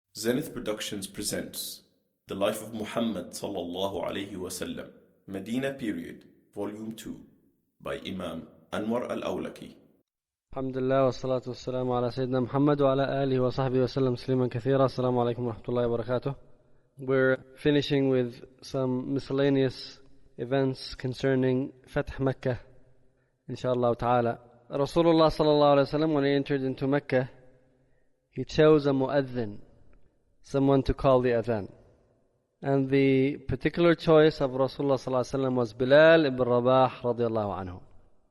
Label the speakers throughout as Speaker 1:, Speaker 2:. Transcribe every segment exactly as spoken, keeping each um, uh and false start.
Speaker 1: Zenith Productions presents The Life of Muhammad sallallahu alayhi wasallam, Medina Period, Volume two, by Imam Anwar al-Awlaki.
Speaker 2: Alhamdulillah wa salatu wa salamu ala Sayyidina Muhammad wa ala alihi wa sahbihi wa sallam tasliman kathira. Assalamu alaikum wa rahmatullahi wa barakatuh. We're finishing with some miscellaneous events concerning Fath Makkah, inshallah ta'ala. Rasulullah sallallahu alayhi wa sallam, when he entered into Mecca, he chose a mu'adhin, someone to call the adhan. And the particular choice of Rasulullah sallallahu alaihi wasallam was Bilal ibn Rabah radiallahu anhu.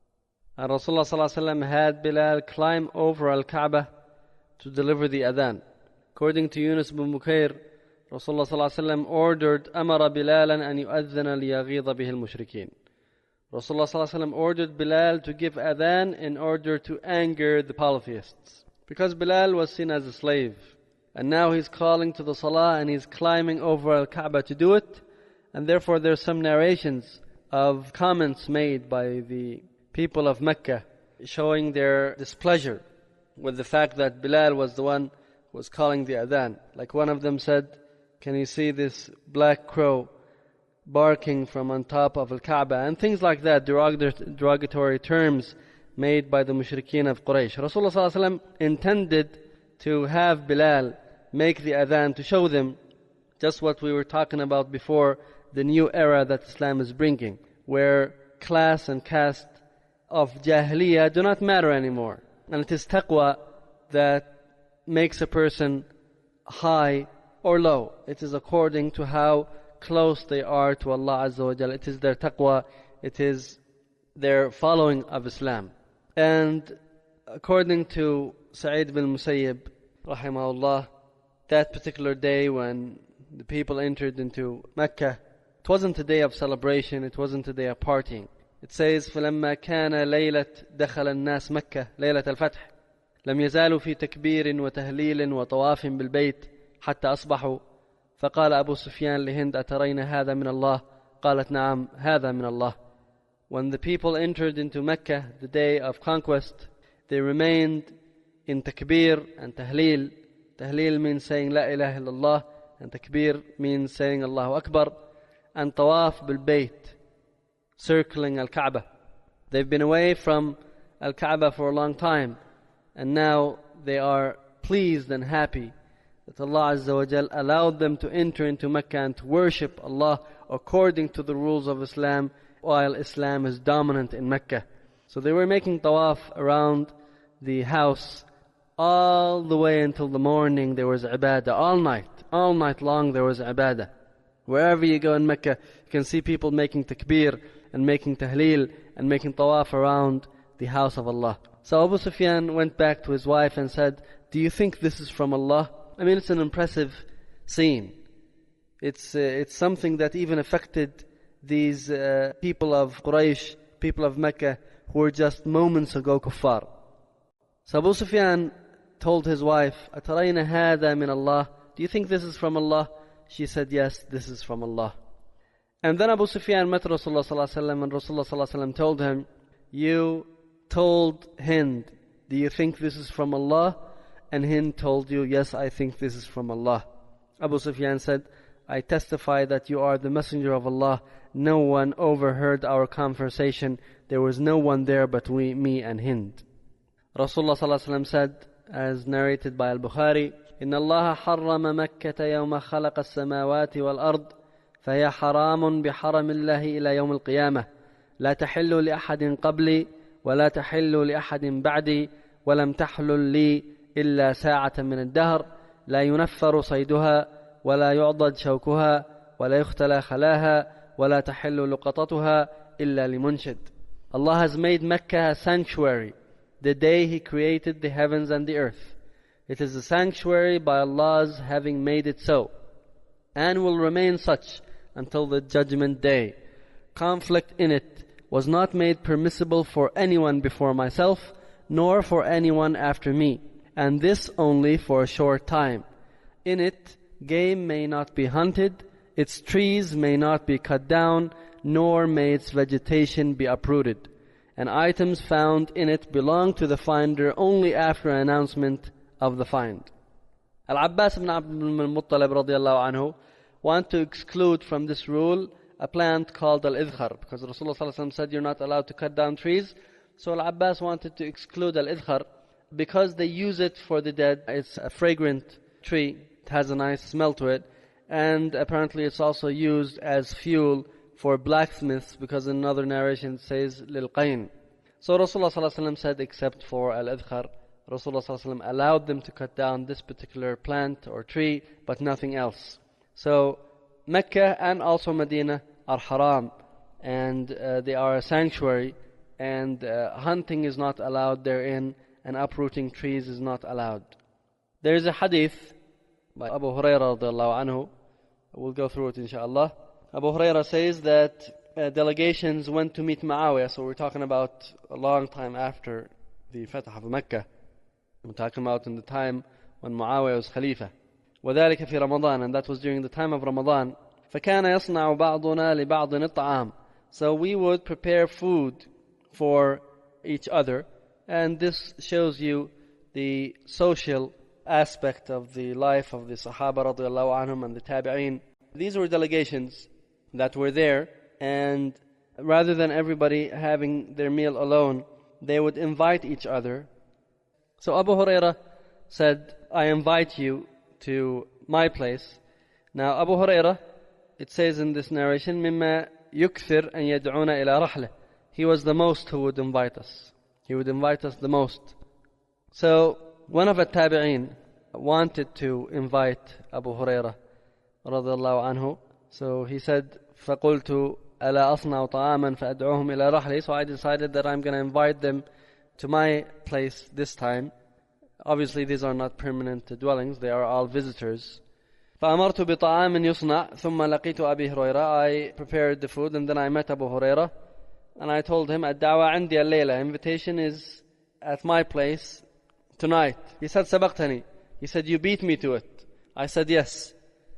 Speaker 2: And Rasulullah sallallahu alaihi wasallam had Bilal climb over Al-Kaaba to deliver the adhan. According to Yunus ibn Bukayr, Rasulullah sallallahu alaihi wasallam ordered Amara Bilalan an yu'adhana liyaghidha bihi al-mushrikeen. Rasulullah sallallahu alaihi wasallam ordered Bilal to give adhan in order to anger the polytheists, because Bilal was seen as a slave. And now he's calling to the salah and he's climbing over Al-Kaaba to do it. And therefore there's some narrations of comments made by the people of Mecca showing their displeasure with the fact that Bilal was the one who was calling the adhan. Like one of them said, can you see this black crow barking from on top of Al-Kaaba? And things like that, derogatory terms made by the mushrikeen of Quraysh. Rasulullah sallallahu alaihi wasallam intended to have Bilal make the adhan to show them just what we were talking about before, the new era that Islam is bringing, where class and caste of Jahiliyyah do not matter anymore. And it is taqwa that makes a person high or low. It is according to how close they are to Allah Azza wa Jalla. It is their taqwa, it is their following of Islam. And according to Sa'id bin Musayyib, rahimahullah, that particular day when the people entered into Mecca, it wasn't a day of celebration, it wasn't a day of partying. It says, فَلَمَّا كَانَ لَيْلَةَ دَخَلَ النَّاسِ مَكَّةَ لَيْلَةَ الْفَتْحِ لم يزالوا في تكبير وتهليل وطواف بالبيت حتى أصبحوا فقال أبو سفيان لهند أترين هذا من الله قالت نعم هذا من الله. When the people entered into Mecca, the day of conquest, they remained in takbir and tahleel. Tahleel means saying La ilaha illallah, and takbir means saying Allahu Akbar, and tawaf bil bayt, circling Al-Kaaba. They've been away from Al-Kaaba for a long time, and now they are pleased and happy that Allah Azza wa Jal allowed them to enter into Mecca and to worship Allah according to the rules of Islam, while Islam is dominant in Mecca. So they were making tawaf around the house all the way until the morning. There was ibadah all night. All night long there was ibadah. Wherever you go in Mecca, you can see people making takbir and making tahleel and making tawaf around the house of Allah. So Abu Sufyan went back to his wife and said, do you think this is from Allah? I mean, it's an impressive scene. It's, uh, it's something that even affected these uh, people of Quraysh, people of Mecca, who were just moments ago kuffar. So Abu Sufyan told his wife, أَتَرَيْنَ هَذَا مِنَ اللَّهِ, do you think this is from Allah? She said, yes, this is from Allah. And then Abu Sufyan met Rasulullah sallallahu alaihi wasallam, and Rasulullah sallallahu alaihi wasallam told him, you told Hind, do you think this is from Allah? And Hind told you, yes, I think this is from Allah. Abu Sufyan said, I testify that you are the messenger of Allah. No one overheard our conversation. There was no one there but we, me and Hind. Rasulullah sallallahu alaihi wasallam said, as narrated by Al-Bukhari, إن الله حرم مكة يوم خلق السماوات والأرض فهي حرام بحرم الله إلى يوم القيامة لا تحل لأحد قبلي ولا تحل لأحد بعدي ولم تحلل لي إلا ساعة من الدهر لا ينفر صيدها ولا يعضد شوكها ولا يختلى خلاها ولا تحل لقطتها إلا لمنشد. Allah has made Mecca a sanctuary the day He created the heavens and the earth. It is a sanctuary by Allah's having made it so, and will remain such until the judgment day. Conflict in it was not made permissible for anyone before myself, nor for anyone after me, and this only for a short time. In it, game may not be hunted, its trees may not be cut down, nor may its vegetation be uprooted. And items found in it belong to the finder only after an announcement of the find. Al-Abbas ibn Abd al-Muttalib radiallahu anhu want to exclude from this rule a plant called al-idkhar, because Rasulullah sallallahu alaihi wasallam said you're not allowed to cut down trees. So Al-Abbas wanted to exclude al-idkhar because they use it for the dead. It's a fragrant tree, it has a nice smell to it, and apparently it's also used as fuel for blacksmiths, because in another narration it says lil-qayn. So Rasulullah sallallahu alaihi wasallam said except for al-idkhar, Rasulullah sallallahu alaihi wasallam allowed them to cut down this particular plant or tree, but nothing else. So Mecca and also Medina are haram, and uh, they are a sanctuary, and uh, hunting is not allowed therein, and uprooting trees is not allowed. There is a hadith by Abu Hurairah radiallahu anhu. We'll go through it inshallah. Abu Hurairah says that uh, delegations went to meet Muawiyah. So we're talking about a long time after the Fatah of Mecca. We're talking about in the time when Muawiyah was Khalifa. وذلك في رمضان, and that was during the time of Ramadan. فكان يصنع بعضنا لبعض الطعام. So we would prepare food for each other, and this shows you the social aspect of the life of the Sahaba radiallahu anhum and the Tabi'een. These were delegations that were there, and rather than everybody having their meal alone, they would invite each other. So Abu Hurairah said, I invite you to my place. Now Abu Hurairah, it says in this narration, مما يكثر أن يدعون إلى رحلة. He was the most who would invite us. He would invite us the most. So one of the Tabi'een wanted to invite Abu Hurairah radiallahu anhu. So he said, فَقُلْتُ أَلَا أَصْنَعُ طَعَامًا فَأَدْعُوهُمْ إِلَى رَحْلِي. So I decided that I'm going to invite them to my place this time. Obviously these are not permanent dwellings, they are all visitors. فَأَمَرْتُ بِطَعَامٍ يُصْنَعْ ثُمَّ لَقِيتُ أَبِي هُرَيْرَةَ. I prepared the food, and then I met Abu Hurairah, and I told him, الدعوة عندي الليلة. Invitation is at my place tonight. He said, سبقتني. He said, you beat me to it. I said, yes.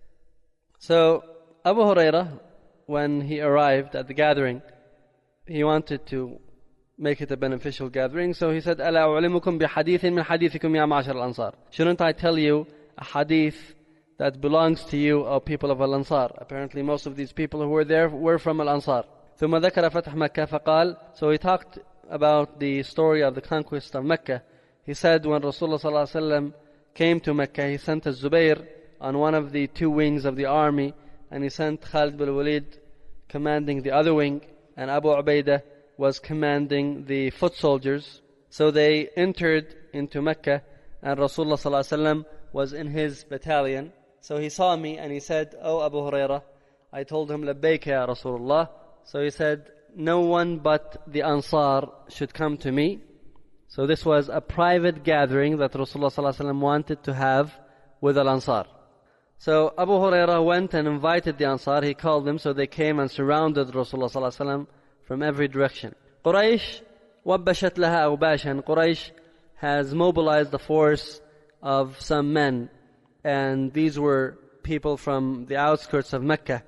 Speaker 2: So Abu Hurairah, when he arrived at the gathering, he wanted to make it a beneficial gathering. So he said, ألا أعلمكم بحديث من حديثكم يا معشر الأنصار. Shouldn't I tell you a hadith that belongs to you, O people of Al-Ansar? Apparently most of these people who were there were from Al-Ansar. ثم ذكر فتح مكة فقال. So he talked about the story of the conquest of Mecca. He said when Rasulullah sallallahu alaihi wasallam came to Mecca, he sent Az-Zubayr on one of the two wings of the army, and he sent Khalid bin Walid commanding the other wing, and Abu Ubaidah was commanding the foot soldiers. So they entered into Mecca, and Rasulullah sallallahu alaihi wasallam was in his battalion. So he saw me and he said, "Oh Abu Hurairah." I told him, "Labbayka ya Rasulullah." So he said, "No one but the Ansar should come to me." So this was a private gathering that Rasulullah sallallahu alaihi wasallam wanted to have with Al Ansar. So Abu Hurairah went and invited the Ansar. He called them, so they came and surrounded Rasulullah sallallahu alaihi wasallam from every direction. Quraysh wabbashat laha awbashan. Quraysh has mobilized the force of some men, and these were people from the outskirts of Mecca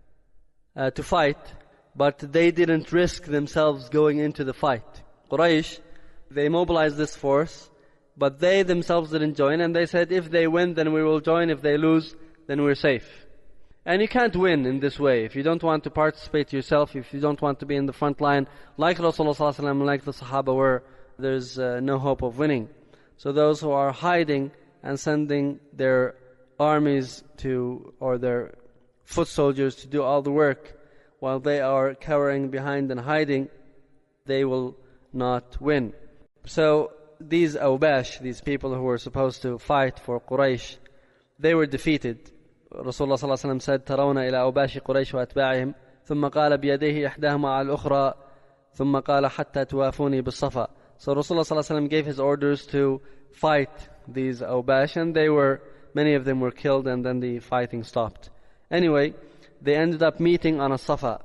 Speaker 2: uh, to fight, but they didn't risk themselves going into the fight. Quraysh, they mobilized this force, but they themselves didn't join, and they said, if they win, then we will join. If they lose, then we're safe. And you can't win in this way. If you don't want to participate yourself, if you don't want to be in the front line, like Rasulullah sallallahu alaihi wasallam, like the Sahaba were, there's uh, no hope of winning. So those who are hiding and sending their armies to, or their foot soldiers to do all the work, while they are cowering behind and hiding, they will not win. So these Awbash, these people who were supposed to fight for Quraysh, they were defeated. Rasulullah sallallahu alaihi wasallam said, ترون إلى أوباش قريش وأتباعهم ثم قال بيديه إحداهما على الأخرى ثم قال حتى توافوني بالصفا. So Rasulullah sallallahu alaihi wasallam gave his orders to fight these Awbash, and they were, many of them were killed, and then the fighting stopped. Anyway, they ended up meeting on a Safa.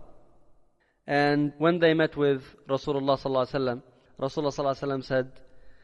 Speaker 2: And when they met with Rasulullah sallallahu alaihi wasallam, Rasulullah sallallahu alaihi wasallam said,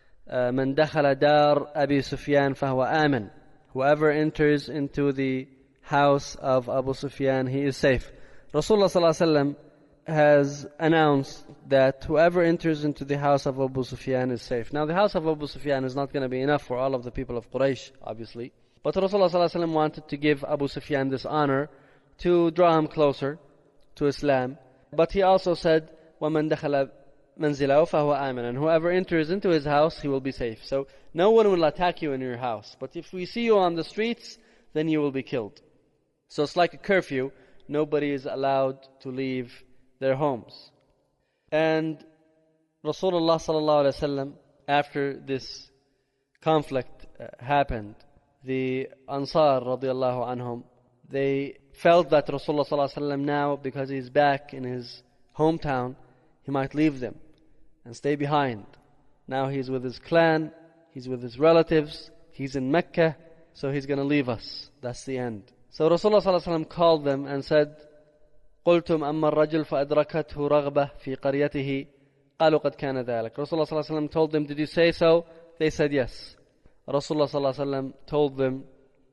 Speaker 2: من دخل دار أبي سفيان فهو آمن. Whoever enters into the house of Abu Sufyan, he is safe. Rasulullah sallallahu alaihi wasallam has announced that whoever enters into the house of Abu Sufyan is safe. Now the house of Abu Sufyan is not going to be enough for all of the people of Quraysh, obviously. But Rasulullah wanted to give Abu Sufyan this honor to draw him closer to Islam. But he also said, وَمَنْ دَخَلَ مَنْزِلَهُ فَهُوَ آمِنٌ, and whoever enters into his house, he will be safe. So no one will attack you in your house. But if we see you on the streets, then you will be killed. So it's like a curfew. Nobody is allowed to leave their homes. And Rasulullah sallallahu alaihi wasallam, after this conflict uh, happened, the Ansar radiallahu anhum, they felt that Rasulullah sallallahu alaihi wasallam now, because he's back in his hometown, he might leave them and stay behind. Now he's with his clan, he's with his relatives, he's in Mecca, so he's going to leave us. That's the end. So Rasulullah sallallahu alaihi wasallam called them and said, قلتم أما الرجل فأدركته رغبة في قريته قالوا قد كان ذلك. Rasulullah sallallahu alaihi wasallam told them, did you say so? They said yes. Rasulullah sallallahu alaihi wasallam told them,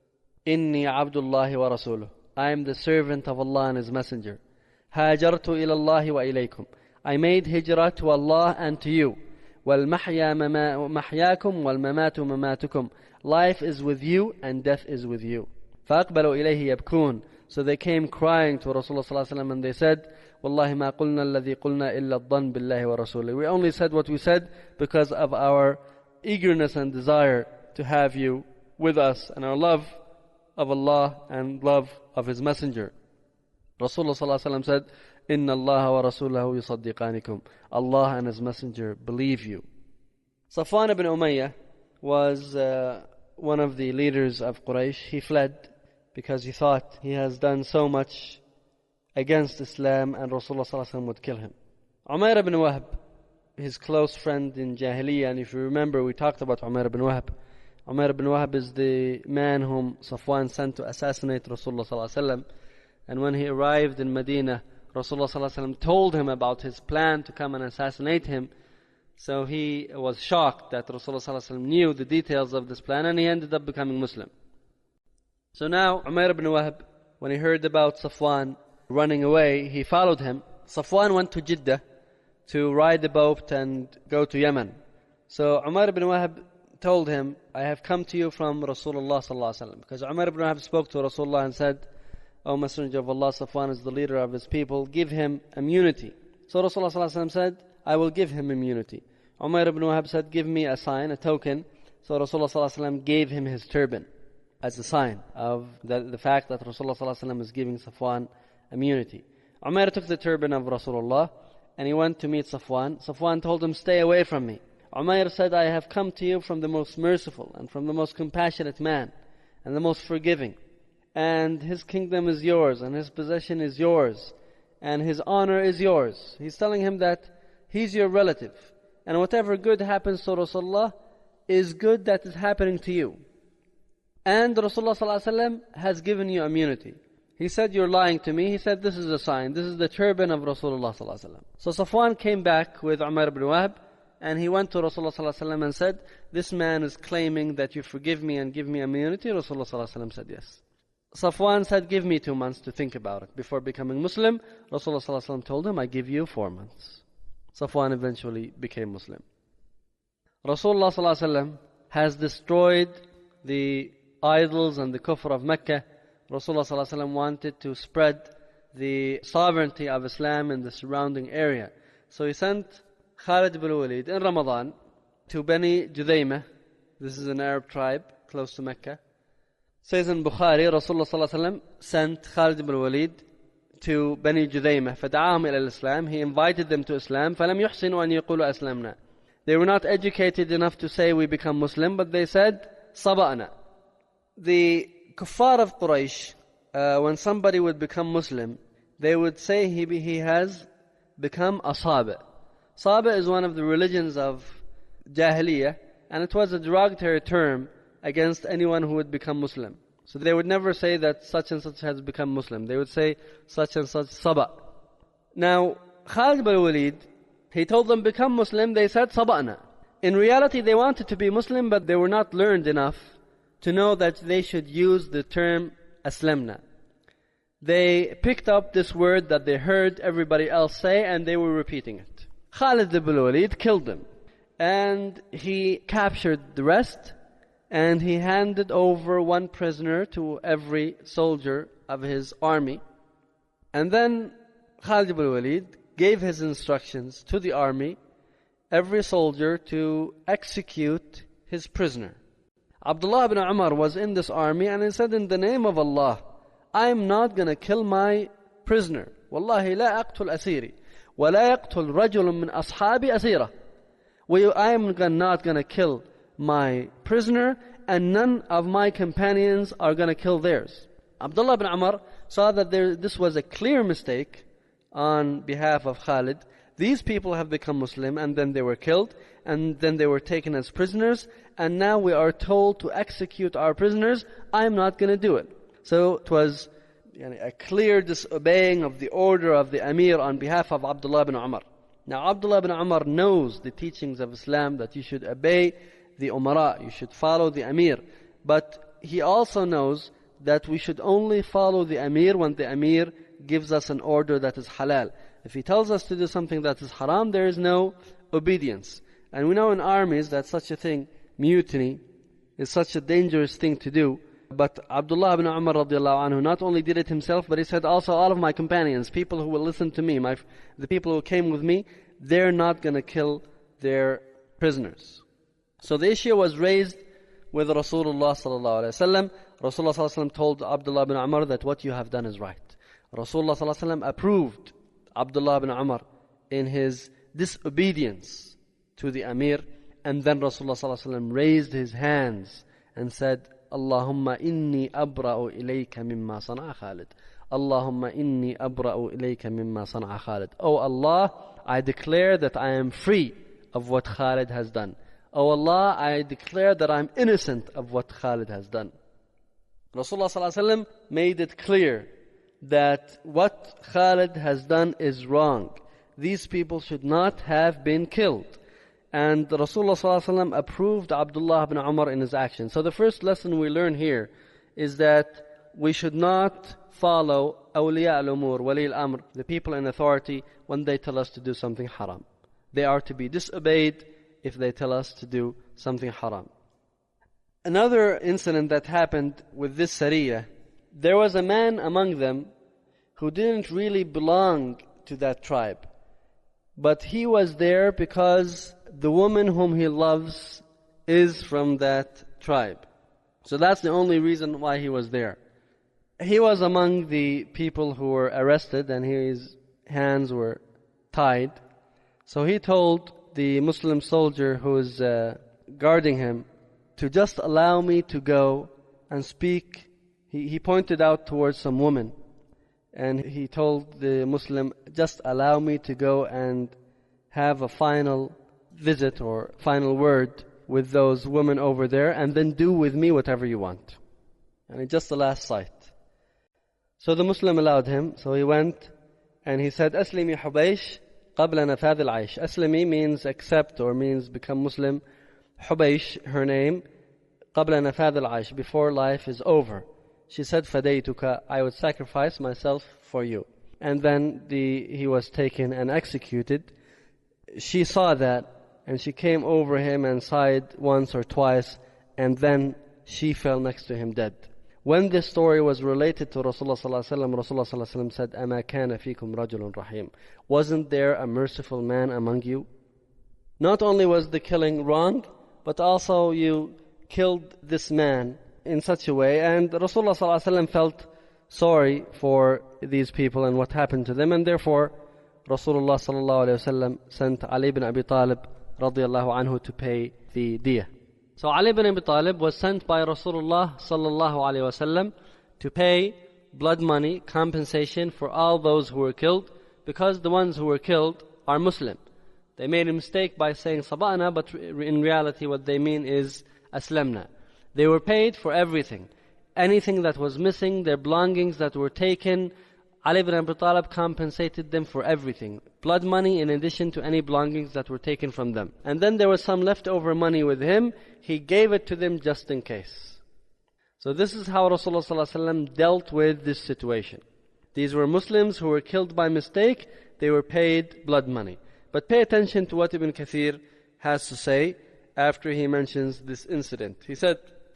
Speaker 2: إني عبد الله ورسوله, I am the servant of Allah and His Messenger. هاجرت إلى الله وإليكم, I made hijrah to Allah and to you. والمحيا محياكم والممات مماتكم, life is with you and death is with you. فأقبلوا إليه يبكون, so they came crying to Rasulullah sallallahu alaihi wasallam and they said, والله ما قلنا الذي قلنا إلا الظن بالله ورسوله. We only said what we said because of our eagerness and desire to have you with us and our love of Allah and love of His Messenger. Rasulullah sallallahu alaihi wasallam said, إن الله ورسوله يصدقانكم, Allah and His Messenger believe you. Safwan ibn Umayyah was uh, one of the leaders of Quraysh. He fled because he thought he has done so much against Islam and Rasulullah sallallahu alaihi wasallam would kill him. Umayr ibn Wahb, his close friend in Jahiliyyah, and if you remember, we talked about Umayr ibn Wahb. Umayr ibn Wahb is the man whom Safwan sent to assassinate Rasulullah sallallahu alaihi wasallam. And when he arrived in Medina, Rasulullah sallallahu alaihi wasallam told him about his plan to come and assassinate him. So he was shocked that Rasulullah sallallahu alaihi wasallam knew the details of this plan, and he ended up becoming Muslim. So now Umayr ibn Wahb, when he heard about Safwan running away, he followed him. Safwan went to Jeddah to ride the boat and go to Yemen. So Umayr ibn Wahb told him, I have come to you from Rasulullah sallallahu alaihi wasallam. Because Umayr ibn Wahb spoke to Rasulullah and said, O Messenger of Allah, Safwan is the leader of his people, give him immunity. So Rasulullah sallallahu alaihi wasallam said, I will give him immunity. Umayr ibn Wahb said, give me a sign, a token. So Rasulullah sallallahu alaihi wasallam gave him his turban as a sign of the, the fact that Rasulullah sallallahu alaihi wasallam is giving Safwan immunity. Umayr took the turban of Rasulullah and he went to meet Safwan. Safwan told him, stay away from me. Umayr said, I have come to you from the most merciful and from the most compassionate man and the most forgiving. And his kingdom is yours and his possession is yours and his honor is yours. He's telling him that he's your relative. And whatever good happens to Rasulullah is good that is happening to you. And Rasulullah sallallahu alaihi wasallam has given you immunity. He said, you're lying to me. He said, this is a sign. This is the turban of Rasulullah sallallahu alaihi wasallam. So Safwan came back with Umayr ibn Wahb and he went to Rasulullah sallallahu alaihi wasallam and said, this man is claiming that you forgive me and give me immunity. Rasulullah sallallahu alaihi wasallam said yes. Safwan said, give me two months to think about it. Before becoming Muslim, Rasulullah sallallahu alaihi wasallam told him, I give you four months. Safwan eventually became Muslim. Rasulullah sallallahu alaihi wasallam has destroyed the idols and the kufr of Mecca. Rasulullah sallallahu alaihi wasallam wanted to spread the sovereignty of Islam in the surrounding area. So he sent Khalid ibn Walid in Ramadan to Bani Judaymah. This is an Arab tribe close to Mecca. Says in Bukhari, Rasulullah sallallahu alaihi wasallam sent Khalid ibn Walid to Bani Judaymah. فَدَعَاهُمْ إِلَى الإسلام. He invited them to Islam. فَلَمْ يُحْسِنُوا أَنْ يَقُولُوا أَسْلَمْنَا. They were not educated enough to say we become Muslim, but they said, صَبَأْنَا. The kuffar of Quraysh, uh, when somebody would become Muslim, they would say he, be, he has become a Saba. Saba is one of the religions of Jahiliyyah, and it was a derogatory term against anyone who would become Muslim. So they would never say that such and such has become Muslim. They would say such and such Saba. Now, Khalid ibn Walid, he told them become Muslim, they said Saba'na. In reality they wanted to be Muslim, but they were not learned enough to know that they should use the term Aslamna. They picked up this word that they heard everybody else say and they were repeating it. Khalid ibn Walid killed them and he captured the rest and he handed over one prisoner to every soldier of his army. And then Khalid ibn Walid gave his instructions to the army, every soldier to execute his prisoner. Abdullah ibn Umar was in this army, and he said, in the name of Allah, I am not going to kill my prisoner. Wallahi la aqtul asiri, wa la yaqtul rajulun min ashabi asira. I am not going to kill my prisoner, and none of my companions are going to kill theirs. Abdullah ibn Umar saw that there, this was a clear mistake on behalf of Khalid. These people have become Muslim, and then they were killed, and then they were taken as prisoners, and now we are told to execute our prisoners. I am not going to do it. So it was a clear disobeying of the order of the Amir on behalf of Abdullah ibn Umar. Now Abdullah ibn Umar knows the teachings of Islam, that you should obey the Umara, you should follow the Amir. But he also knows that we should only follow the Amir when the Amir gives us an order that is halal. If he tells us to do something that is haram, there is no obedience. And we know in armies that such a thing, mutiny, is such a dangerous thing to do. But Abdullah ibn Umar radiallahu anhu not only did it himself, but he said also all of my companions, people who will listen to me, my, the people who came with me, they're not going to kill their prisoners. So the issue was raised with Rasulullah sallallahu alaihi wasallam. Rasulullah sallallahu alaihi wasallam told Abdullah ibn Umar that what you have done is right. Rasulullah sallallahu alaihi wasallam approved Abdullah ibn Umar in his disobedience to the Amir, and then Rasulullah sallallahu alaihi wasallam raised his hands and said, Allahumma inni abra'u ilayka mimma sana'a Khalid. Allahumma inni abra'u ilayka mimma sana'a Khalid. Oh Allah, I declare that I am free of what Khalid has done. Oh Allah, I declare that I am innocent of what Khalid has done. Rasulullah sallallahu alaihi wasallam made it clear that what Khalid has done is wrong. These people should not have been killed. And Rasulullah sallallahu alaihi wasallam approved Abdullah ibn Umar in his action. So the first lesson we learn here is that we should not follow awliya al-umur, wali al-amr, the people in authority, when they tell us to do something haram. They are to be disobeyed if they tell us to do something haram. Another incident that happened with this Sariyah, there was a man among them who didn't really belong to that tribe. But he was there because the woman whom he loves is from that tribe. So that's the only reason why he was there. He was among the people who were arrested, and his hands were tied. So he told the Muslim soldier who was uh, guarding him to just allow me to go and speak. He, he pointed out towards some woman, and he told the Muslim, just allow me to go and have a final visit or final word with those women over there, and then do with me whatever you want. And it's just the last sight. So the Muslim allowed him. So he went and he said, Aslimi Hubaysh qabla nafadh al-aish. Aslimi means accept or means become Muslim. Hubaysh, her name, qabla nafadh al-aish, before life is over. She said, Fadaytuka, I would sacrifice myself for you. And then the he was taken and executed. She saw that, and she came over him and sighed once or twice, and then she fell next to him dead. When this story was related to Rasulullah sallallahu alaihi wasallam, Rasulullah sallallahu alaihi wasallam said, "Ama kana fikum rajulun rahim." Wasn't there a merciful man among you? Not only was the killing wrong, but also you killed this man in such a way. And Rasulullah sallallahu alaihi wasallam felt sorry for these people and what happened to them, and therefore Rasulullah sallallahu alaihi wasallam sent Ali ibn Abi Talib radiyallahu anhu to pay the diyah. So Ali ibn Abi Talib was sent by Rasulullah sallallahu alaihi wasallam to pay blood money compensation for all those who were killed, because the ones who were killed are Muslim. They made a mistake by saying sabana, but in reality what they mean is aslamna. They were paid for everything. Anything that was missing, their belongings that were taken, Ali ibn Abi Talib compensated them for everything. Blood money in addition to any belongings that were taken from them. And then there was some leftover money with him. He gave it to them just in case. So this is how Rasulullah sallallahu alaihi wasallam dealt with this situation. These were Muslims who were killed by mistake. They were paid blood money. But pay attention to what Ibn Kathir has to say after he mentions this incident. He said,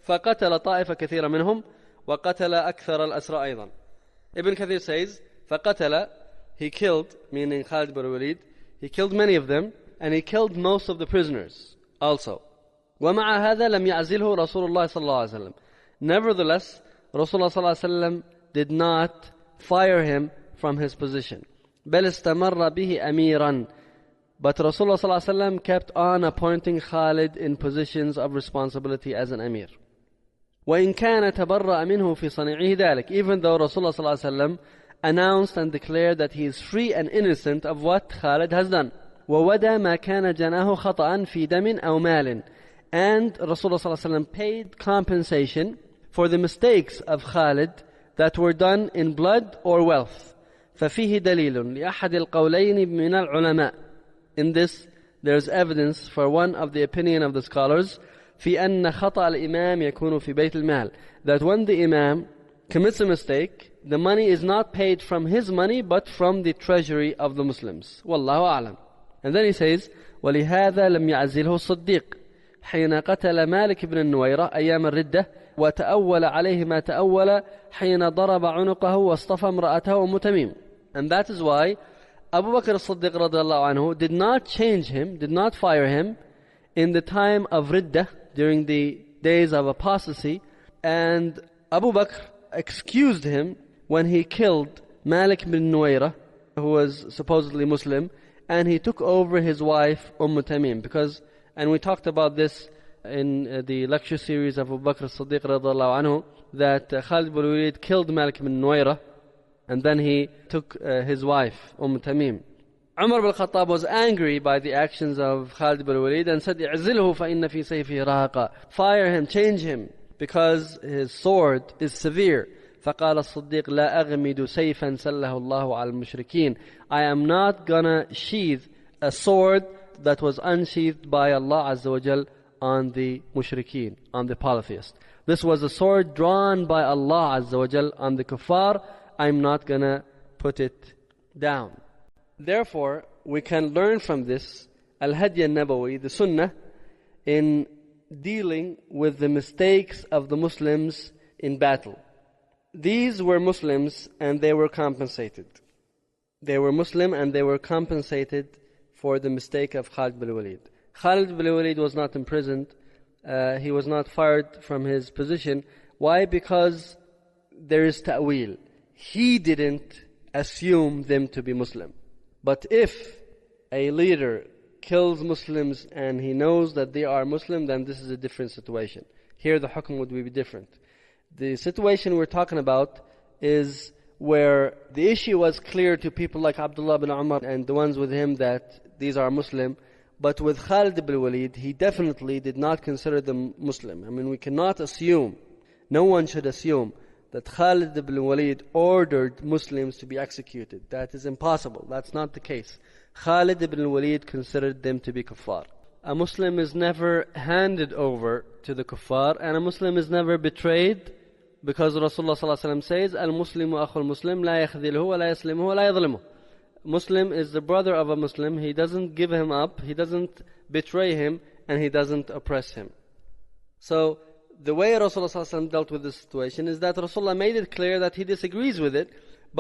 Speaker 2: فقتل طائفة كثيرة منهم وقتل أكثر الأسرى أيضا. Ibn Kathir says فقتل, he killed, meaning Khalid bin Walid, he killed many of them and he killed most of the prisoners also. ومع هذا لم يعزله رسول الله صلى الله عليه وسلم. Nevertheless, Rasulullah صلى الله عليه وسلم did not fire him from his position. بل استمر به أميرا. But Rasulullah صلى الله عليه وسلم kept on appointing Khalid in positions of responsibility as an emir. وإن كان تبرأ منه في صنيعه ذلك. Even though Rasulullah صلى الله عليه وسلم announced and declared that he is free and innocent of what Khalid has done. وودى ما كان جناه خطأ في دم أو مال. And Rasulullah صلى الله عليه وسلم paid compensation for the mistakes of Khalid that were done in blood or wealth. ففيه دليل لأحد القولين من العلماء. In this, there is evidence for one of the opinion of the scholars في أن خطأ الإمام يكون في بيت المال. That when the imam commits a mistake, the money is not paid from his money but from the treasury of the Muslims. والله أعلم. And then he says ولهذا لم يعزله الصديق حين قتل مالك بن النويرة أيام الردة وتأول عليه ما تأول حين ضرب عنقه واصطفى امرأته أم تميم. And that is why Abu Bakr as-Siddiq radiallahu anhu did not change him, did not fire him in the time of Riddah, during the days of apostasy, and Abu Bakr excused him when he killed Malik bin Nuwayrah, who was supposedly Muslim, and he took over his wife Umm Tamim, because, and we talked about this in uh, the lecture series of Abu Bakr as-Siddiq radiallahu anhu, that uh, Khalid bin Walid killed Malik bin Nuwayrah, and then he took uh, his wife, Umm Tamim. Umar bin Khattab was angry by the actions of Khalid bin Walid and said, اعزله فإن في سيفه رهقا. Fire him, change him, because his sword is severe. فقال الصديق لا أغمد سيفا سله الله على المشركين. I am not gonna sheath a sword that was unsheathed by Allah Azza wa Jal on the mushrikeen, on the polytheists. This was a sword drawn by Allah Azza wa Jal on the kuffar. I'm not gonna put it down. Therefore, we can learn from this Al-Hadi al-Nabawi, the Sunnah, in dealing with the mistakes of the Muslims in battle. These were Muslims and they were compensated. They were Muslim and they were compensated for the mistake of Khalid bin Walid. Khalid bin Walid was not imprisoned. Uh, he was not fired from his position. Why? Because there is ta'wil. He didn't assume them to be Muslim. But if a leader kills Muslims and he knows that they are Muslim, then this is a different situation. Here the hukm would be different. The situation we're talking about is where the issue was clear to people like Abdullah bin Umar and the ones with him that these are Muslim. But with Khalid bin Walid, he definitely did not consider them Muslim. I mean, we cannot assume, no one should assume that Khalid ibn Walid ordered Muslims to be executed. That is impossible. That's not the case. Khalid ibn Walid considered them to be kuffar. A Muslim is never handed over to the kuffar, and a Muslim is never betrayed, because Rasulullah sallallahu alaihi wasallam says, "Al-Muslimu akhul Muslim, la yakhdhiluhu wa la yaslimuhu wa la yadhlimuhu." Muslim is the brother of a Muslim. He doesn't give him up, he doesn't betray him, and he doesn't oppress him. So, the way Rasulullah sallallahu alaihi wasallam dealt with this situation is that Rasulullah made it clear that he disagrees with it,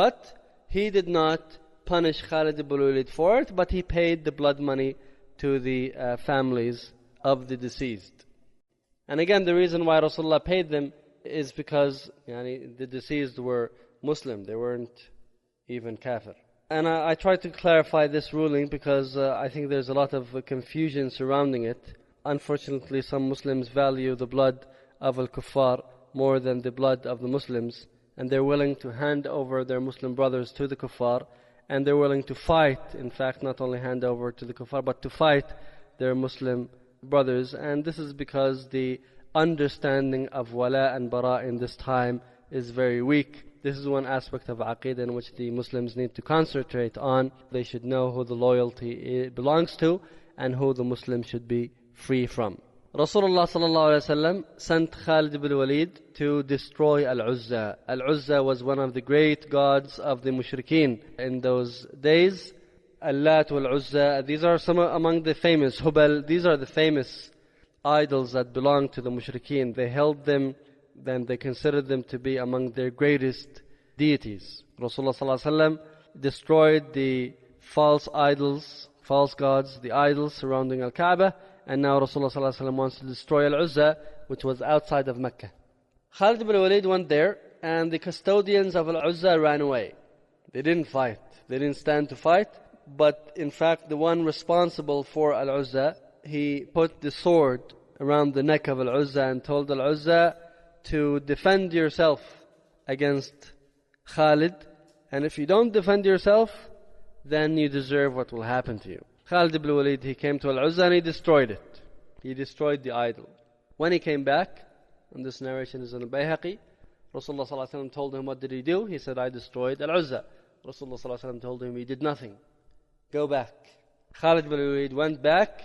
Speaker 2: but he did not punish Khalid ibn Walid for it, but he paid the blood money to the uh, families of the deceased. And again, the reason why Rasulullah paid them is because yani, the deceased were Muslim, they weren't even kafir. And I, I try to clarify this ruling because uh, I think there's a lot of uh, confusion surrounding it. Unfortunately, some Muslims value the blood of al-kuffar more than the blood of the Muslims, and they're willing to hand over their Muslim brothers to the kuffar, and they're willing to fight, in fact, not only hand over to the kuffar, but to fight their Muslim brothers. And this is because the understanding of wala and bara in this time is very weak. This is one aspect of aqeedah in which the Muslims need to concentrate on. They should know who the loyalty belongs to and who the Muslim should be free from. Rasulullah sallallahu alaihi wasallam sent Khalid ibn Walid to destroy Al-Uzza. Al-Uzza was one of the great gods of the mushrikeen in those days. Al-Lat wal-Uzza, these are some among the famous. Hubal, these are the famous idols that belonged to the mushrikeen. They held them, then they considered them to be among their greatest deities. Rasulullah sallallahu alaihi wasallam destroyed the false idols, false gods, the idols surrounding Al-Kaaba, and now Rasulullah sallallahu alaihi wasallam wants to destroy Al-Uzza, which was outside of Mecca. Khalid ibn Walid went there, and the custodians of Al-Uzza ran away. They didn't fight. They didn't stand to fight. But in fact, the one responsible for Al-Uzza, he put the sword around the neck of Al-Uzza and told Al-Uzza to defend yourself against Khalid. And if you don't defend yourself, then you deserve what will happen to you. Khalid ibn Walid, he came to Al-Uzza and he destroyed it. He destroyed the idol. When he came back, and this narration is in Al-Bayhaqi, Rasulullah sallallahu alaihi wasallam told him, what did he do? He said, I destroyed Al-Uzza. Rasulullah sallallahu alaihi wasallam told him, he did nothing. Go back. Khalid ibn Walid went back,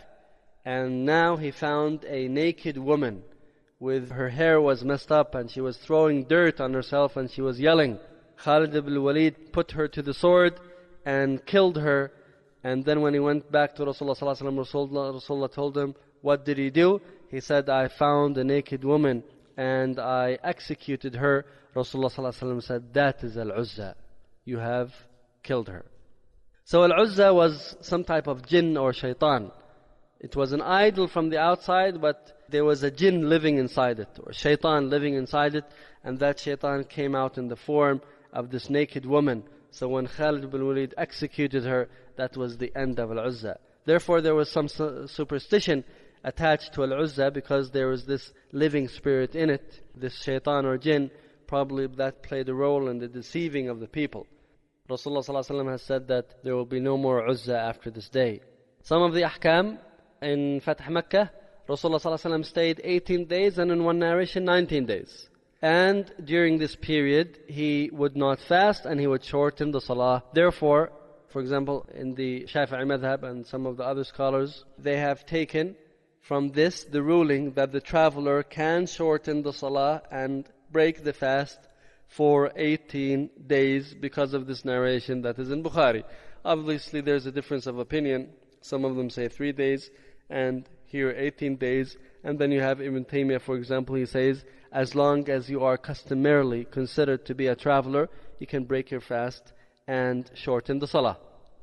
Speaker 2: and now he found a naked woman with her hair was messed up, and she was throwing dirt on herself, and she was yelling. Khalid ibn Walid put her to the sword and killed her. And then when he went back to Rasulullah sallallahu alaihi wasallam, Rasulullah, Rasulullah told him, what did he do? He said, I found a naked woman and I executed her. Rasulullah sallallahu alaihi wasallam said, that is Al-Uzza. You have killed her. So Al-Uzza was some type of jinn or shaitan. It was an idol from the outside, but there was a jinn living inside it, or shaitan living inside it, and that shaitan came out in the form of this naked woman. So when Khalid ibn Walid executed her, that was the end of Al-Uzza. Therefore there was some su- superstition attached to Al-Uzza, because there was this living spirit in it, this shaitan or jinn, probably that played a role in the deceiving of the people. Rasulullah sallallahu alaihi wasallam has said that there will be no more Uzza after this day. Some of the ahkam in Fath Makkah, Rasulullah sallallahu alaihi wasallam stayed eighteen days, and in one narration nineteen days. And during this period, he would not fast and he would shorten the salah. Therefore, for example, in the Shafi'i madhab and some of the other scholars, they have taken from this the ruling that the traveler can shorten the salah and break the fast for eighteen days because of this narration that is in Bukhari. Obviously, there's a difference of opinion. Some of them say three days, and here eighteen days. And then you have Ibn Taymiyyah, for example, he says, as long as you are customarily considered to be a traveler, you can break your fast and shorten the salah.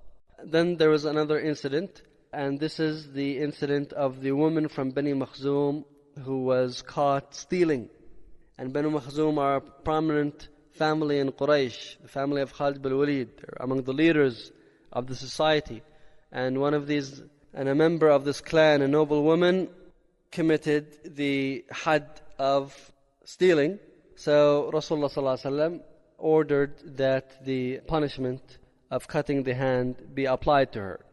Speaker 2: Then there was another incident, and this is the incident of the woman from Bani Makhzum who was caught stealing. And Bani Makhzum are a prominent family in Quraysh, the family of Khalid ibn Walid. They're among the leaders of the society. And one of these, and a member of this clan, a noble woman, committed the had of stealing. So Rasulullah sallallahu alaihi wasallam ordered that the punishment of cutting the hand be applied to her.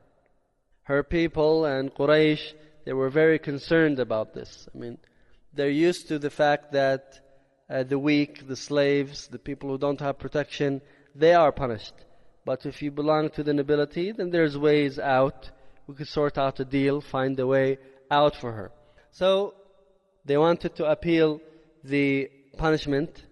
Speaker 2: Her people and Quraysh, they were very concerned about this. I mean, they're used to the fact that uh, the weak, the slaves, the people who don't have protection, they are punished. But if you belong to the nobility, then there's ways out. We could sort out a deal, find a way out for her. So they wanted to appeal the punishment.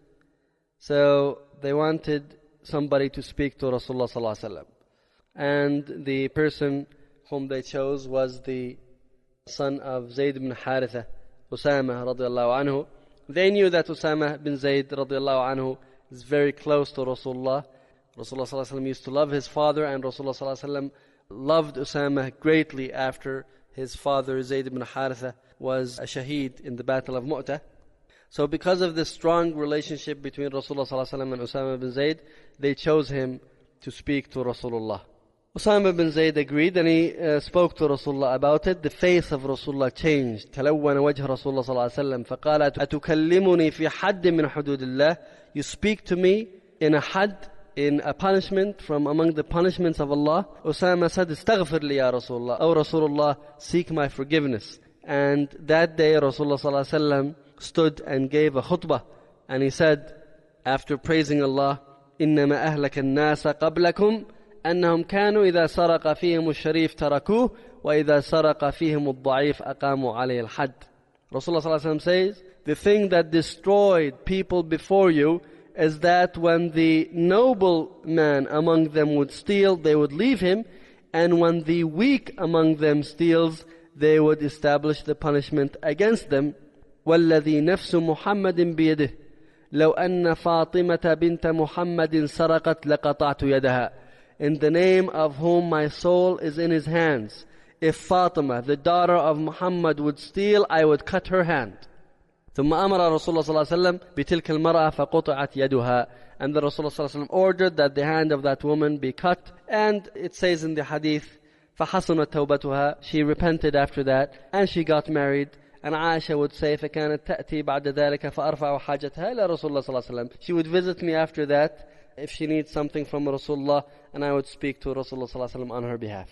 Speaker 2: So they wanted somebody to speak to Rasulullah sallallahu alaihi wasallam. And the person whom they chose was the son of Zayd ibn Haritha, Usama radiallahu anhu. They knew that Usama bin Zayd radiallahu anhu is very close to Rasulullah. Rasulullah sallallahu alaihi wasallam used to love his father, and Rasulullah sallallahu alaihi wasallam loved Usama greatly after his father Zayd ibn Haritha was a shaheed in the Battle of Mu'tah. So because of this strong relationship between Rasulullah sallallahu alaihi wasallam and Usama bin Zayd, they chose him to speak to Rasulullah. Usama bin Zayd agreed, and he uh, spoke to Rasulullah about it. The face of Rasulullah changed. تلون وجه رسول الله صلى الله عليه وسلم فقال أتكلمني في حد من حدود الله. You speak to me in a had, in a punishment from among the punishments of Allah. Usama said, استغفر لي يا رسول الله. Oh Rasulullah, seek my forgiveness. And that day Rasulullah صلى الله عليه وسلم stood and gave a khutbah, and he said, after praising Allah, إنما أهلك الناس قبلكم أنهم كانوا إذا سرق فيهم الشريف تركوه وإذا سرق فيهم الضعيف أقاموا عليه الحد. Rasulullah sallallahu alaihi wasallam says, the thing that destroyed people before you is that when the noble man among them would steal, they would leave him, and when the weak among them steals, they would establish the punishment against them. وَالَّذِي نَفْسُ مُحَمَّدٍ بِيَدِهِ لَوْ أَنَّ فَاطِمَةَ بِنْتَ مُحَمَّدٍ سَرَقَتْ لَقَطَعْتُ يَدَهَا. In the name of whom my soul is in his hands, if Fatima, the daughter of Muhammad, would steal, I would cut her hand. ثم أمر رسول الله صلى الله عليه وسلم بتلك المرأة فقطعت يدها. And the Rasulullah صلى الله عليه وسلم ordered that the hand of that woman be cut. And it says in the hadith, فحسنت توبتها, she repented after that, and she got married. And Aisha would say, فكانت تأتي بعد ذلك فأرفع حاجتها إلى رسول الله صلى الله عليه وسلم. She would visit me after that if she needs something from Rasulullah, and I would speak to Rasulullah صلى الله عليه وسلم on her behalf.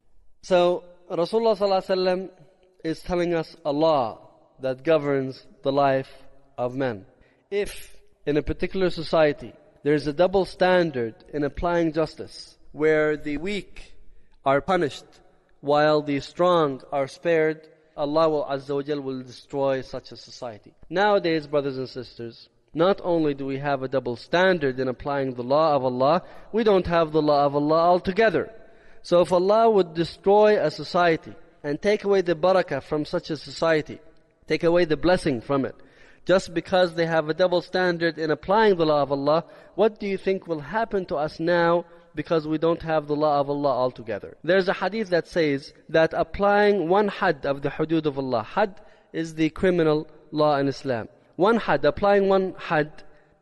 Speaker 2: So Rasulullah صلى الله عليه وسلم is telling us a law that governs the life of men. If in a particular society there is a double standard in applying justice, where the weak are punished while the strong are spared, Allah will, Azza wa Jal will destroy such a society. Nowadays, brothers and sisters, not only do we have a double standard in applying the law of Allah, we don't have the law of Allah altogether. So if Allah would destroy a society and take away the barakah from such a society, take away the blessing from it, just because they have a double standard in applying the law of Allah, what do you think will happen to us now because we don't have the law of Allah altogether? There's a hadith that says that applying one had of the hudud of Allah, had is the criminal law in Islam. One had, applying one had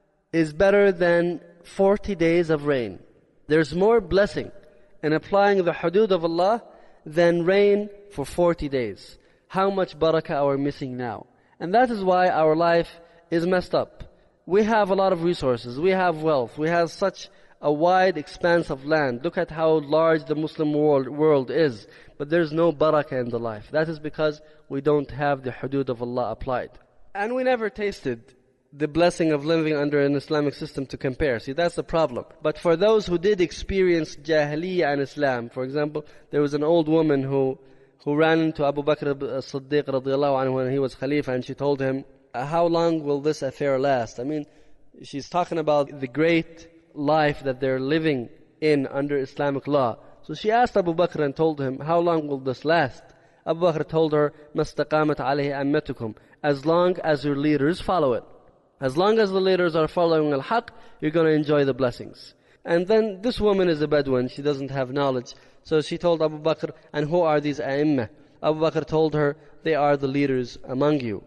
Speaker 2: is better than forty days of rain. There's more blessing in applying the hudud of Allah than rain for forty days. How much barakah are we missing now? And that is why our life is messed up. We have a lot of resources, we have wealth, we have such a wide expanse of land. Look at how large the Muslim world, world is. But there's no barakah in the life. That is because we don't have the hudud of Allah applied. And we never tasted the blessing of living under an Islamic system to compare. See, that's the problem. But for those who did experience Jahiliyyah and Islam, for example, there was an old woman who who ran into Abu Bakr as-Siddiq radiallahu anhu when he was Khalifa, and she told him, how long will this affair last? I mean, she's talking about the great life that they're living in under Islamic law. So she asked Abu Bakr and told him, how long will this last? Abu Bakr told her, مَسْتَقَامَتْ عَلَيْهِ أَمَّتُكُمْ, as long as your leaders follow it. As long as the leaders are following al-haq, you're going to enjoy the blessings. And then this woman is a Bedouin, she doesn't have knowledge. So she told Abu Bakr, and who are these A'immah? Abu Bakr told her, they are the leaders among you.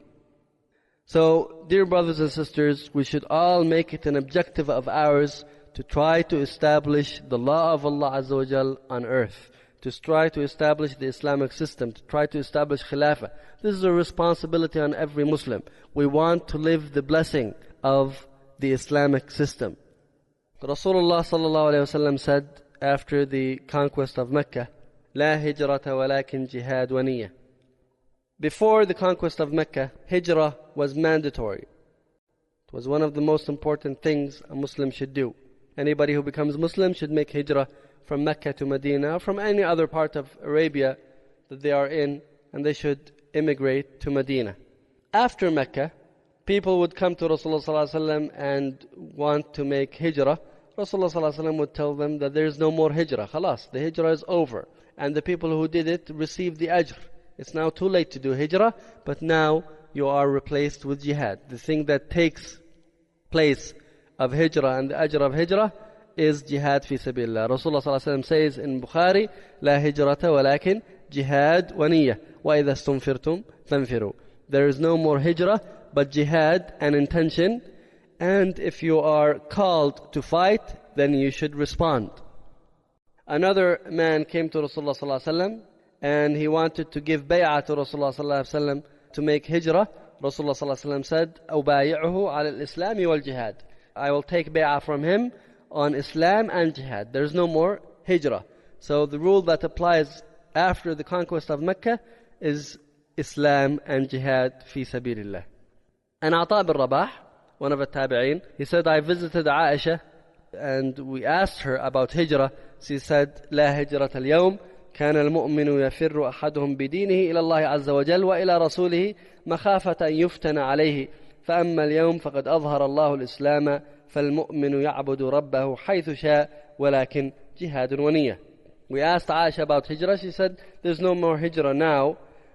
Speaker 2: So, dear brothers and sisters, we should all make it an objective of ours to try to establish the law of Allah Azza wa Jal on earth, to try to establish the Islamic system, to try to establish Khilafah. This is a responsibility on every Muslim. We want to live the blessing of the Islamic system. Rasulullah sallallahu alayhi wa sallam said after the conquest of Mecca, لا هجرة ولكن جهاد ونية. Before the conquest of Mecca, hijrah was mandatory. It was one of the most important things a Muslim should do. Anybody who becomes Muslim should make hijrah from Mecca to Medina, or from any other part of Arabia that they are in, and they should immigrate to Medina. After Mecca, people would come to Rasulullah sallallahu alaihi wasallam and want to make hijrah. Rasulullah sallallahu alaihi wasallam would tell them that there is no more hijrah. Khalas, the hijrah is over. And the people who did it received the ajr. It's now too late to do hijrah, but now you are replaced with jihad. The thing that takes place of hijrah and the ajr of hijrah is jihad fi sabilillah. Rasulullah sallallahu alaihi wasallam says in Bukhari, لا هجرة ولكن جهاد ونية وإذا استنفرتم فانفروا. There is no more hijrah, but jihad and intention. And if you are called to fight, then you should respond. Another man came to Rasulullah sallallahu alaihi wasallam, and he wanted to give bay'ah to Rasulullah sallallahu alaihi wasallam to make hijrah. Rasulullah sallallahu alaihi wasallam said, أُبَايِعُهُ عَلَى الْإِسْلَامِ وَالْجِهَادِ. I will take bay'ah from him on Islam and jihad. There is no more hijrah. So the rule that applies after the conquest of Mecca is Islam and jihad fi sabilillah. And Ata bin Rabah, one of the tabi'een, he said, I visited Aisha and we asked her about hijrah. She said, لا هجرة اليوم كان المؤمن يفر أحدهم بدينه إلى الله عز وجل وإلى رسوله مخافة أن يفتن عليه فأما اليوم فقد أظهر الله الإسلام فالمؤمن يعبد ربه حيث شاء ولكن جهاد ونية. We asked Aisha about hijrah. She said, there's no more hijrah now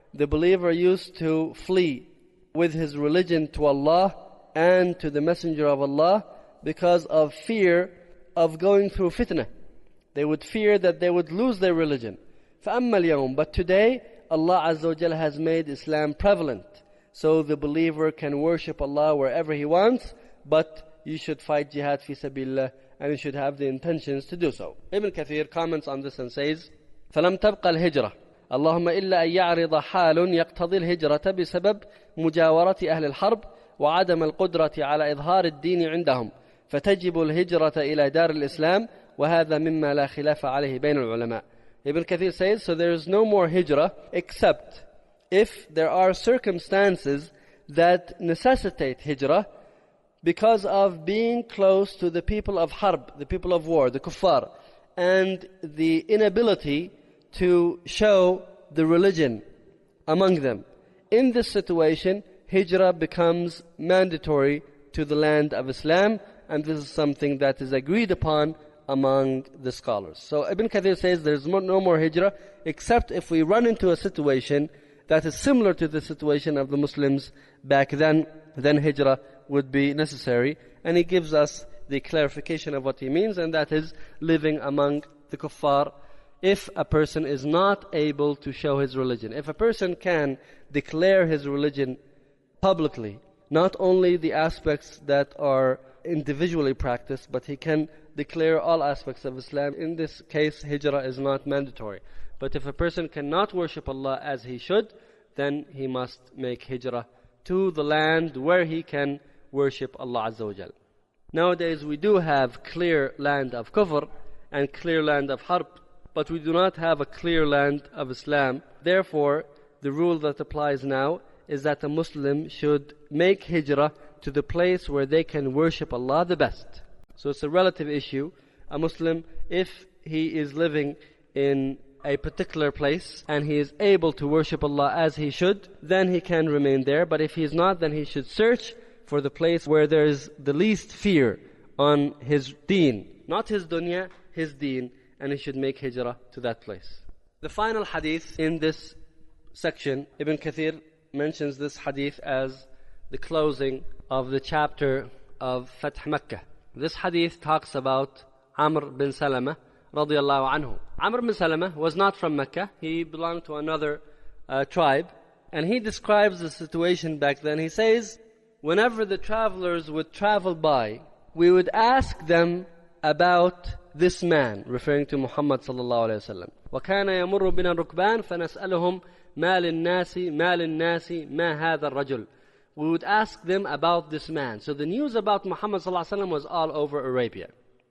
Speaker 2: the believer used to flee with his religion to Allah and to the Messenger of Allah because of fear of going through fitna. They would fear that they would lose their religion. فَأَمَّا الْيَوْمِ But today, Allah Azza wa Jalla has made Islam prevalent. So the believer can worship Allah wherever he wants, but you should fight jihad fi sabilillah, and you should have the intentions to do so. Ibn Kathir comments on this and says, فَلَمْ تَبْقَ الْهِجْرَةِ اللهم إلا أن يعرض حال يقتضي الهجرة بسبب مجاورة أهل الحرب وعدم القدرة على إظهار الدين عندهم فتجب الهجرة إلى دار الإسلام وهذا مما لا خلاف عليه بين العلماء. Ibn Kathir says, so there is no more hijrah except if there are circumstances that necessitate hijrah because of being close to the people of harb, the people of war, the kuffar, and the inability to show the religion among them. In this situation, hijrah becomes mandatory to the land of Islam, and this is something that is agreed upon among the scholars. So Ibn Kathir says there's no more hijrah except if we run into a situation that is similar to the situation of the Muslims back then, then hijrah would be necessary. And he gives us the clarification of what he means, and that is living among the kuffar if a person is not able to show his religion. If a person can declare his religion publicly, not only the aspects that are individually practiced, but he can declare all aspects of Islam. In this case, hijrah is not mandatory. But if a person cannot worship Allah as he should, then he must make hijrah to the land where he can worship Allah Azza wa Jal. Nowadays we do have clear land of kufr and clear land of harb, but we do not have a clear land of Islam. Therefore, the rule that applies now is that a Muslim should make hijrah to the place where they can worship Allah the best. So it's a relative issue. A Muslim, if he is living in a particular place and he is able to worship Allah as he should, then he can remain there. But if he is not, then he should search for the place where there is the least fear on his deen. Not his dunya, his deen. And he should make hijrah to that place. The final hadith in this section, Ibn Kathir mentions this hadith as the closing of the chapter of Fath Makkah. This hadith talks about Amr bin Salama radiyallahu anhu. Amr bin Salama was not from Mecca. He belonged to another uh, tribe. And he describes the situation back then. He says, whenever the travelers would travel by, we would ask them about this man, referring to Muhammad sallallahu alayhi wa sallam. وَكَانَ يَمُرُّ بِنَا الرُّكْبَانِ فَنَسْأَلُهُمْ مَا لِلنَّاسِ مَا لِلنَّاسِ مَا هَذَا الرَّجُلِ. We would ask them about this man. So the news about Muhammad sallallahu alayhi wa sallam was all over Arabia.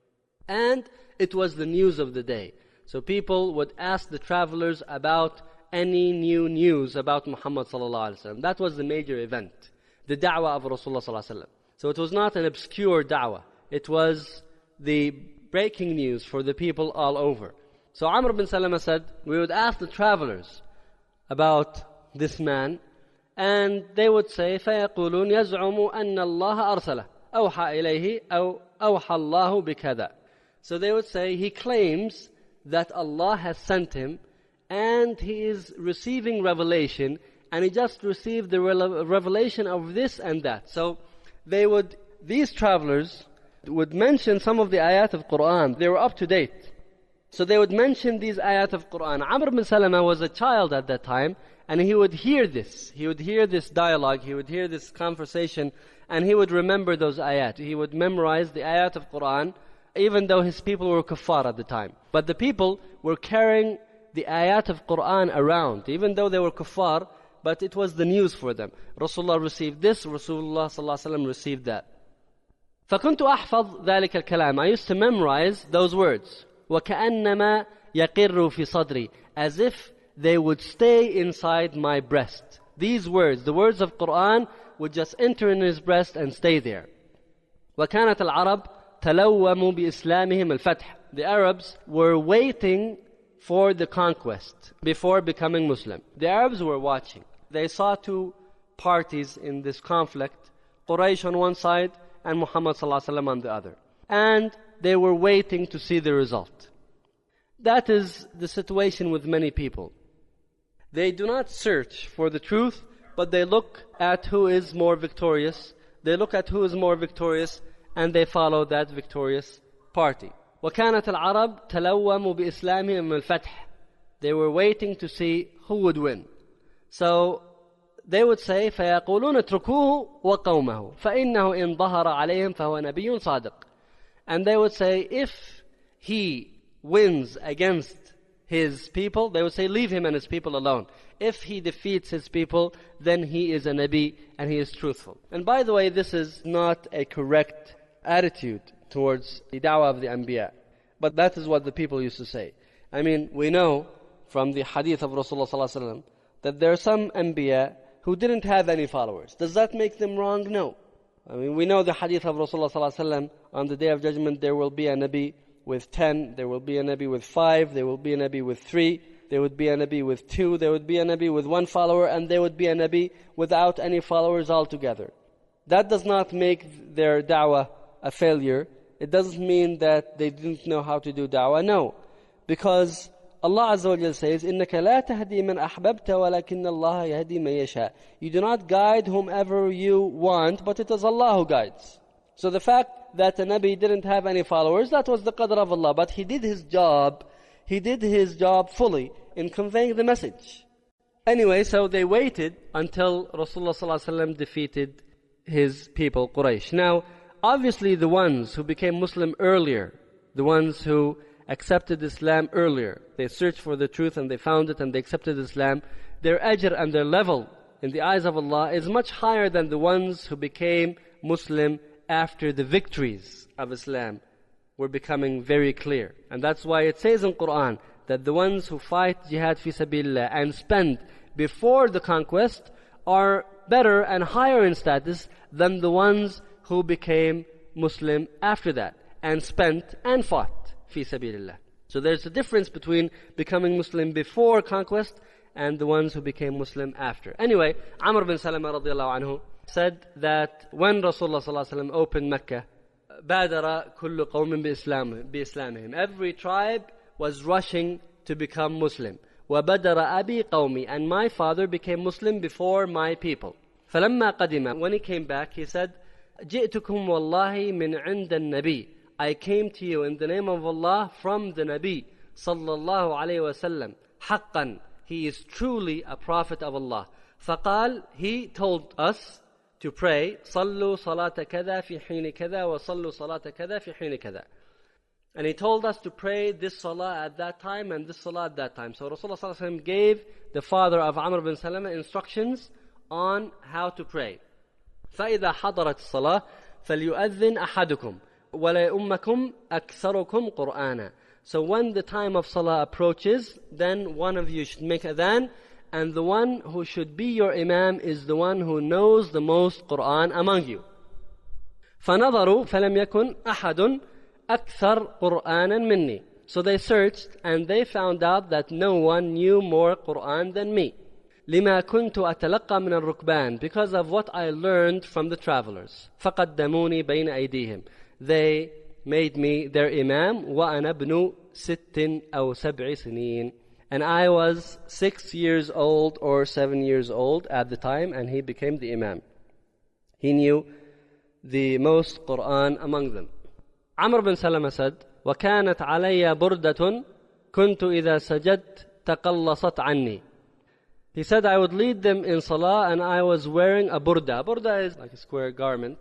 Speaker 2: And it was the news of the day. So people would ask the travelers about any new news about Muhammad sallallahu alayhi wa sallam. That was the major event, the da'wah of Rasulullah sallallahu alayhi wa sallam. So it was not an obscure da'wah. It was the breaking news for the people all over. So Amr bin Salama said, we would ask the travelers about this man, and they would say, فَيَقُولُونَ يَزْعُمُ أَنَّ اللَّهَ أَرْسَلَهُ أَوْحَى إِلَيْهِ أَوْ أَوْحَى اللَّهُ بِكَذَا. So they would say, he claims that Allah has sent him, and he is receiving revelation, and he just received the revelation of this and that. So they would, these travelers would mention some of the ayat of Qur'an. They were up to date. So they would mention these ayat of Qur'an. Amr bin Salama was a child at that time, and he would hear this. He would hear this dialogue, he would hear this conversation, and he would remember those ayat. He would memorize the ayat of Qur'an, even though his people were kuffar at the time. But the people were carrying the ayat of Qur'an around, even though they were kuffar, but it was the news for them. Rasulullah received this, Rasulullah sallallahu alaihi wasallam received that. فكنت أحفظ ذلك الكلام. I used to memorize those words. وكأنما يقر في صدري, as if they would stay inside my breast. These words, the words of Qur'an, would just enter in his breast and stay there. وكانت العرب تلوم بإسلامهم الفتح. The Arabs were waiting for the conquest before becoming Muslim. The Arabs were watching. They saw two parties in this conflict, Quraysh on one side and Muhammad sallallahu alaihi wasallam on the other. And they were waiting to see the result. That is the situation with many people. They do not search for the truth, but they look at who is more victorious. They look at who is more victorious, and they follow that victorious party. وَكَانَتْ الْعَرَبْ تَلَوَّمُ بِإِسْلَامِهِمْ الْفَتْحِ. They were waiting to see who would win. So they would say, فَيَقُولُونَ اتْرُكُوهُ وَقَوْمَهُ فَإِنَّهُ إِنْ ظَهَرَ عَلَيْهِمْ فَهُوَ نَبِيٌّ صَادِقٌ. And they would say, if he wins against his people, they would say, leave him and his people alone. If he defeats his people, then he is a Nabi and he is truthful. And by the way, this is not a correct attitude towards the da'wah of the Anbiya. But that is what the people used to say. I mean, we know from the hadith of Rasulullah sallallahu alaihi wasallam that there are some Anbiya who didn't have any followers. Does that make them wrong? No. I mean, we know the hadith of Rasulullah sallallahu alaihi wasallam, on the Day of Judgment there will be a Nabi with ten, there will be a Nabi with five, there will be a Nabi with three, there would be a Nabi with two, there would be a Nabi with one follower, and there would be a Nabi without any followers altogether. That does not make their da'wah a failure. It doesn't mean that they didn't know how to do da'wah. No. Because Allah Azza wa Jalla says, إِنَّكَ لَا تَهْدِي مَنْ أَحْبَبْتَ وَلَكِنَّ اللَّهَ يَهْدِي مَنْ يَشَاءُ. You do not guide whomever you want, but it is Allah who guides. So the fact that a Nabi didn't have any followers, that was the qadr of Allah. But he did his job, he did his job fully in conveying the message. Anyway, so they waited until Rasulullah sallallahu alaihi wasallam defeated his people, Quraysh. Now, obviously the ones who became Muslim earlier, the ones who accepted Islam earlier, they searched for the truth and they found it and they accepted Islam, their ajr and their level in the eyes of Allah is much higher than the ones who became Muslim after the victories of Islam were becoming very clear. And that's why it says in Quran that the ones who fight jihad fi sabilillah and spend before the conquest are better and higher in status than the ones who became Muslim after that and spent and fought fi sabilillah. So there's a difference between becoming Muslim before conquest and the ones who became Muslim after. Anyway, Amr bin Salama radiallahu anhu said that when Rasulullah sallallahu alaihi wasallam opened Mecca, بادر كل قوم بإسلام بإسلامهم. Every tribe was rushing to become Muslim. وبدر أبي قومي, and my father became Muslim before my people. فلما قدم, when he came back, he said, جئتكم والله من عند النبي. I came to you in the name of Allah from the Nabi sallallahu alayhi wa sallam. حقا, he is truly a prophet of Allah. فقال, he told us to pray, صلوا صلاة كذا في حين كذا وصلوا صلاة كذا في حين كذا. And he told us to pray this salah at that time and this salah at that time. So Rasulullah sallallahu alaihi wasallam gave the father of Amr bin Salama instructions on how to pray. فإذا حضرت الصلاة فليؤذن أحدكم ولا أمكم أكثركم قرآنا. So when the time of salah approaches, then one of you should make adhan, and the one who should be your imam is the one who knows the most Quran among you. فنظروا فلم يكن أحد أكثر قرآنا مني. So they searched and they found out that no one knew more Quran than me. لما كنت أتلقى من الركبان, because of what I learned from the travelers. فقدموني بين أيديهم. They made me their imam. وأنا ابن ست أو سبع سنين. And I was six years old or seven years old at the time, and he became the imam. He knew the most Quran among them. Amr bin Salama said, وَكَانَتْ عَلَيَّ بُرْدَةٌ كُنْتُ إِذَا سَجَدْتُ تَقَلَّصَتْ عَنِّي. He said, I would lead them in salah and I was wearing a burda. Burda is like a square garment.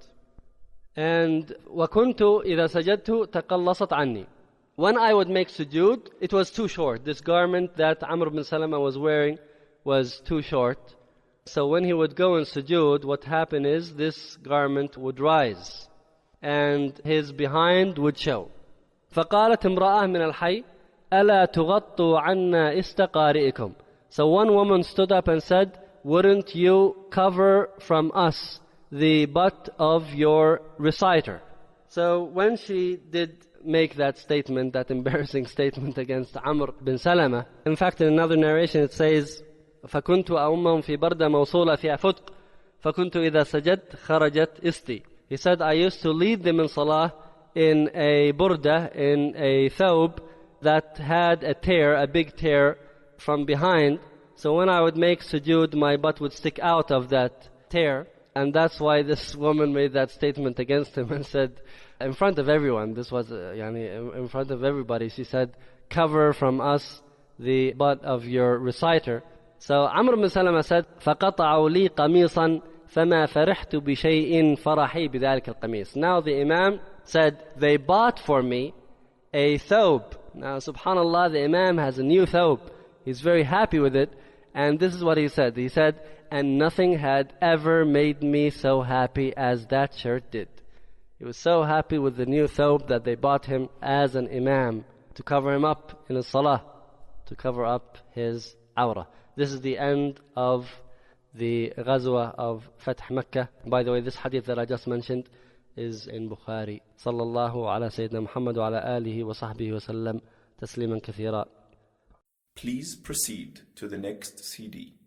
Speaker 2: And وَكُنْتُ إِذَا سَجَدْتُ تَقَلَّصَتْ عَنِّي. When I would make sujood, it was too short. This garment that Amr bin Salama was wearing was too short. So when he would go in sujood, what happened is this garment would rise and his behind would show. فقالت امرأة من الحي ألا تغطوا عنا استقارئكم. So one woman stood up and said, wouldn't you cover from us the butt of your reciter? So when she did make that statement, that embarrassing statement against Amr bin Salama, in fact in another narration it says, فكنت أؤمهم في بردة موصولة فيها فتق فكنت إذا سجدت خرجت إستي. He said, I used to lead them in salah in a burda, in a thawb that had a tear, a big tear from behind. So when I would make sujood, my butt would stick out of that tear. And that's why this woman made that statement against him and said, in front of everyone, this was uh, yani, in front of everybody, she said, cover from us the butt of your reciter. So Amr ibn Salama said, فَقَطَعُوا لِي قَمِيصًا فَمَا فَرِحْتُ بِشَيْءٍ فَرَحِي بِذَلِكَ الْقَمِيص. Now the Imam said, they bought for me a thobe. Now subhanallah, the Imam has a new thobe. He's very happy with it. And this is what he said. He said, and nothing had ever made me so happy as that shirt did. He was so happy with the new thobe that they bought him as an Imam to cover him up in his salah, to cover up his awrah. This is the end of the Ghazwa of Fath Makkah. By the way, this hadith that I just mentioned is in Bukhari. Sallallahu ala Sayyidina Muhammad wa ala alihi wa sahbihi wa sallam tasliman kathira.
Speaker 1: Please proceed to the next C D.